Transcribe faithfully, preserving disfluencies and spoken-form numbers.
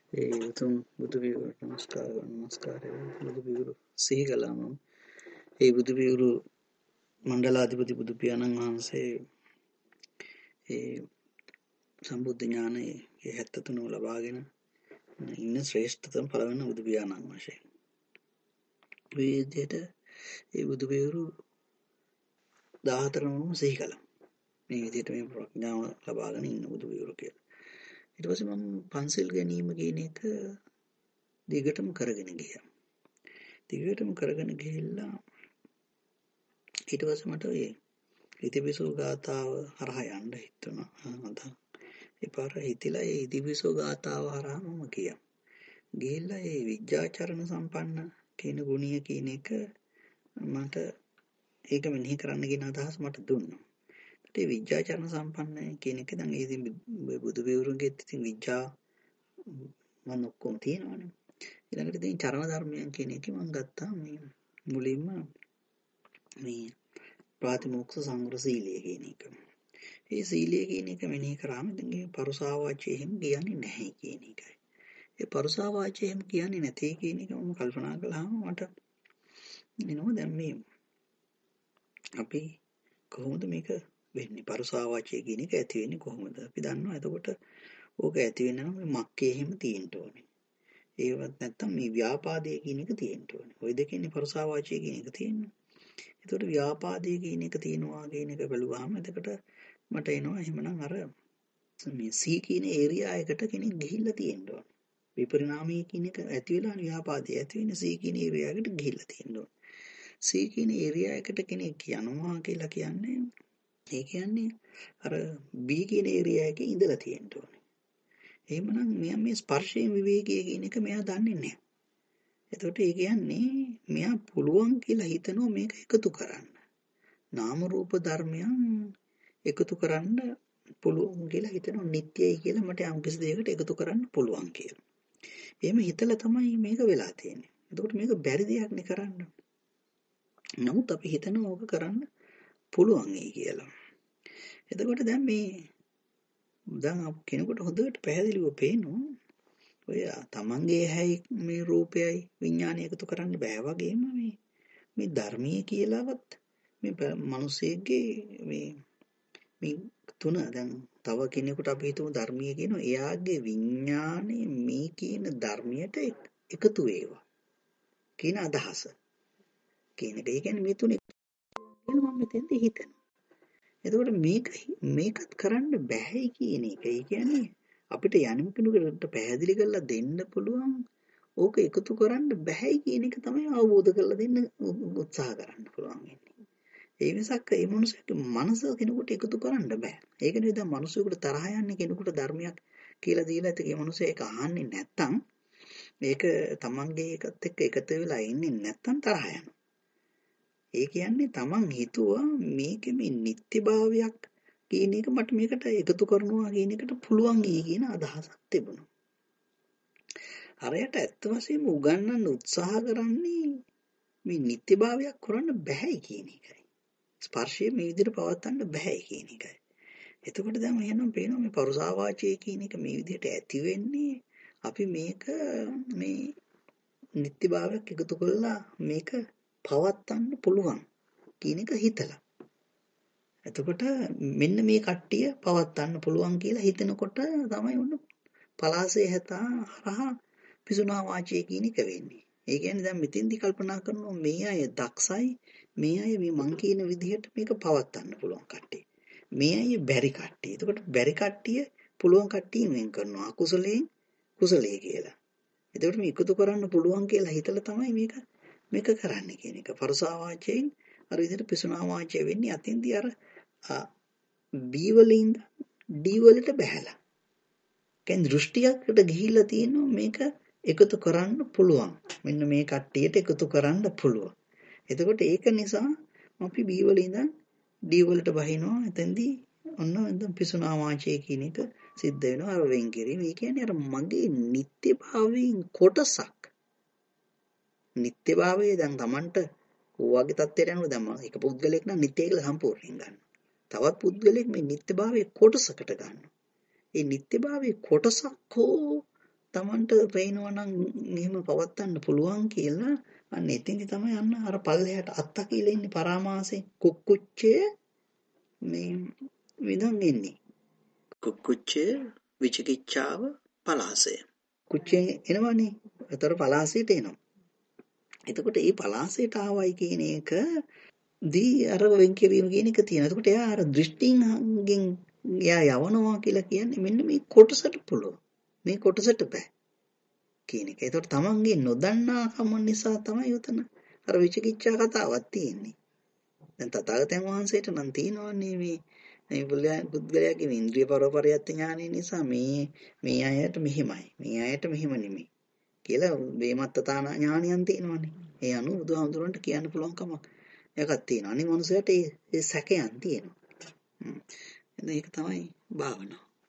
ඒ උතුම් බුදු පියවරට නමස්කාර නමස්කාරය බුදු පියවරු සිහි කළා මම. ඒ බුදු පියවරු මණ්ඩලාධිපති බුදු පියාණන් වහන්සේ ඒ සම්බුද්ධ ඥානයේ හැත්තෑ තුන ලබාගෙන ඉන්න ශ්‍රේෂ්ඨතම පළවෙනි බුදු පියාණන් වශයෙන්. මේ විදිහට ඒ බුදු පියවරු දහහතරම සිහි කළා. මේ විදිහට මේ ප්‍රඥාව ලබාගෙන ඉන්න බුදු පියවරු කියලා. ඊට පස්සේ මම පන්සිල් ගැනීම කියන එක දිගටම කරගෙන ගියා. දිගටම කරගෙන ගිහිල්ලා ඊට පස්සේ මට ඒ ඉතිපිසෝ ගාථාව හරහා යන්න හිතුණා. අද එපාර හිතිලා ඒ ඉතිපිසෝ ගාථාව හරහා මම ගියා. ගිහිල්ලා ඒ විද්‍යාචරණ සම්පන්න කියන ගුණය කියන එක මට ඒක මෙනෙහි කරන්න කියන අදහස මට දුන්නා. ඒ විද්‍යාචරණ සම්පන්න කියන එක දැන් ඉතින් බුදු පියවරුන්ගේ ඉතින් විද්‍යා මම ඔක්කොම තියෙනවානේ. ඊළඟට ඉතින් චරණ ධර්මයන් කියන එක මම ගත්තා මේ මුලින්ම මේ ප්‍රාතිමෝක්ෂ සංවර සීලය කියන එක. ඒ සීලය කියන එක මෙනෙහි කරාම ඉතින් ඒ පරුසා වාචය එහෙම කියන්නේ නැහැ කියන එකයි. ඒ පරුසා වාචය එහෙම කියන්නේ නැtei කියන එක මම කල්පනා කළාම මට එනවා දැන් මේ අපි කොහොමද මේක වෙන්නේ? පරුසා වාචය කියන එක ඇති වෙන්නේ කොහොමද? අපි දන්නවා එතකොට ඕක ඇති වෙන්න නම් මේ මක්කේ එහෙම තියෙන්න ඕනේ. ඒවත් නැත්තම් මේ ව්‍යාපාදයේ කියන එක තියෙන්න ඕනේ. ওই දෙකෙන්නේ පරුසා වාචය කියන එක තියෙන්නේ. එතකොට ව්‍යාපාදයේ කියන එක තියෙනවා කියන එක බලුවාම එතකොට මට එනවා එහෙමනම් අර මේ C කියන ඒරියා එකට කෙනෙක් ගිහිල්ලා තියෙන්න ඕනේ. විපරිණාමයේ කියන එක ඇති වෙලා ව්‍යාපාදයේ ඇති වෙන C කියන ඒරියා එකට ගිහිල්ලා තියෙන්න ඕනේ. C කියන ඒරියා එකට කෙනෙක් යනවා කියලා කියන්නේ ඒ කියන්නේ අර B කියන ඒරියා එකේ ඉඳලා තියෙන්න ඕනේ. එහෙමනම් මෙයා මේ ස්පර්ශයෙන් විවේකයේ කියන එක මෙයා දන්නේ නැහැ. එතකොට ඒ කියන්නේ මෙයා පුළුවන් කියලා හිතනවා මේක එකතු කරන්න. නාම රූප ධර්මයන් එකතු කරන්න පුළුවන් කියලා හිතනවා නිට්ටයයි කියලා මට යම් කිසි දෙයකට එකතු කරන්න පුළුවන් කියලා. එහෙම හිතලා තමයි මේක වෙලා තියෙන්නේ. එතකොට මේක බැරි දෙයක් නේ කරන්න. නමුත් අපි හිතනවා ඕක කරන්න පුළුවන් යි කියලා. එතකොට දැන් මේ දැන් කෙනෙකුට හොඳට පැහැදිලිව පේනවා ඔය තමන්ගේ ඇහැයි මේ රූපයයි විඥානය එකතු කරන්න බෑ වගේම මේ මේ ධර්මයේ කියලාවත් මේ මිනිස්සෙගේ මේ මේ තුන දැන් තව කෙනෙකුට අපි හිතමු ධර්මයේ කියනවා එයාගේ විඥානය මේ කියන ධර්මයට එකතු වේවා කියන අදහස කියන එක. ඒ කියන්නේ මේ තුනේ කියලා මම මෙතෙන්ද හිතනවා. එතකොට මේක මේකත් කරන්න බෑයි කියන එක. ඒ කියන්නේ අපිට යන්නු කෙනෙකුට පැහැදිලි කරලා දෙන්න පුළුවන් ඕක එකතු කරන්න බෑයි කියන එක තමයි අවබෝධ කරලා දෙන්න උත්සාහ කරන්න පුළුවන් වෙන්නේ. ඒ මිසක් ඒ මොනසෙක මනස කෙනෙකුට එකතු කරන්න බෑ. ඒක නෙවෙයි දැන් මිනිසෙකුට තරහ යන්නේ කෙනෙකුට ධර්මයක් කියලා දීලා ඒක මිනිස්සු ඒක අහන්නේ නැත්තම් මේක තමන්ගේ එකත් එක්ක එකතු වෙලා ඉන්නේ නැත්තම් තරහ යනවා. ඒ කියන්නේ තමන් හිතුවා මේකෙ මේ නිත්‍යභාවයක් කියන එක මට මේකට එකතු කරනවා කියන එකට පුළුවන් ඊ කියන අදහසක් තිබුණා. අරයට ඇත්ත වශයෙන්ම උගන්වන්න උත්සාහ කරන්නේ මේ නිත්‍යභාවයක් කරන්න බෑ කියන එකයි. ස්පර්ශය මේ විදිහට පවත්වන්න බෑ කියන එකයි. එතකොට දැන් එහෙනම් පේනවා මේ පරුසා වාචය කියන එක මේ විදිහට ඇති වෙන්නේ අපි මේක මේ නිත්‍යභාවයක් එකතු කරලා මේක පවත්වන්න පුළුවන් කියන එක හිතලා. එතකොට මෙන්න මේ කට්ටිය පවත්වන්න පුළුවන් කියලා හිතනකොට තමයි උන්න පලාසේ හැතා හරහා පිසුනා වාචය කියන එක වෙන්නේ. ඒ කියන්නේ දැන් මෙතෙන්දි කල්පනා කරනවා මේ අය දක්ෂයි මේ අය මේ මං කියන විදිහට මේක පවත්වන්න පුළුවන් කට්ටිය. මේ අය බැරි කට්ටිය. එතකොට බැරි කට්ටිය පුළුවන් කට්ටිය වෙන් කරනවා අකුසලයෙන් කුසලයේ කියලා. එතකොට මේ එකතු කරන්න පුළුවන් කියලා හිතලා තමයි මේක මේක කරන්න කියන එක. පරුසා වාචයෙන් අර විදිහට පිසුනා වාචය වෙන්නේ අතින්දී අර B වලින් D වලට බහැලා. කියන්නේ දෘෂ්ටියකට ගිහිල්ලා තියෙනවා මේක එකතු කරන්න පුළුවන්. මෙන්න මේ කට්ටියට එකතු කරන්න පුළුවන්. එතකොට ඒක නිසා අපි B වල ඉඳන් D වලට බහිනවා. එතෙන්දී ඔන්න එතන පිසුනා වාචය කියන එක සිද්ධ වෙනවා. අර වෙන් කිරීම. ඒ කියන්නේ අර මගේ නිත්‍යභාවයෙන් කොටසක්. නිත්‍යභාවය දැන් Tamanට ඕවාගේ තත්ත්වයට යනවා. දැන් මම එක පුද්ගලයෙක් නම් නිත්‍ය කියලා සම්පූර්ණයෙන් ගන්නවා. තවත් පුද්ගලයෙක් මේ නිත්‍යභාවයේ කොටසකට ගන්නවා. ඒ නිත්‍යභාවයේ කොටසක් හෝ Tamanට පේනවා නම් එහෙම පවත්වන්න පුළුවන් කියලා අන්න එතෙන්දි තමයි අන්න අර පල්ලෙහාට අත්ත කියලා ඉන්නේ පරාමාසෙ කුක්කුච්චය මේ විඳන් ඉන්නේ. කුක්කුච්චය විචිකිච්ඡාව පලාසය. කුච්චේ එනවනේ. ඒතර පලාසයට එනවා. එතකොට මේ පලාසයට ආවයි කියන එක දී අර වෙන් කිරීම කියන එක තියෙනවා. එතකොට එයා අර දෘෂ්ටිංගෙන් එයා යවනවා කියලා කියන්නේ මෙන්න මේ කොටසට පුළුවන්. මේ කොටසට බෑ කියන එක. ඒතකොට තමන්ගේ නොදන්නා කම නිසා තමයි උතන අර විචිකිච්ඡා කතාවක් තියෙන්නේ. දැන් තථාගතයන් වහන්සේට නම් තියෙනවනේ මේ මේ පුද්ගලයාගේ ඉන්ද්‍රිය පරපරියත් ඥානය නිසා මේ මේ අයට මෙහිමයි. මේ අයට මෙහිම නෙමෙයි. කියලා වේමත්තතාන ඥානයන් තියෙනවනේ. ඒ අනුව බුදුහාමුදුරන්ට කියන්න පුළුවන් කමක් එකක් තියෙනවා. අනිත් මනුස්සයට ඒ සැකයන් තියෙනවා. හ්ම්. ඒක තමයි භාවනාව.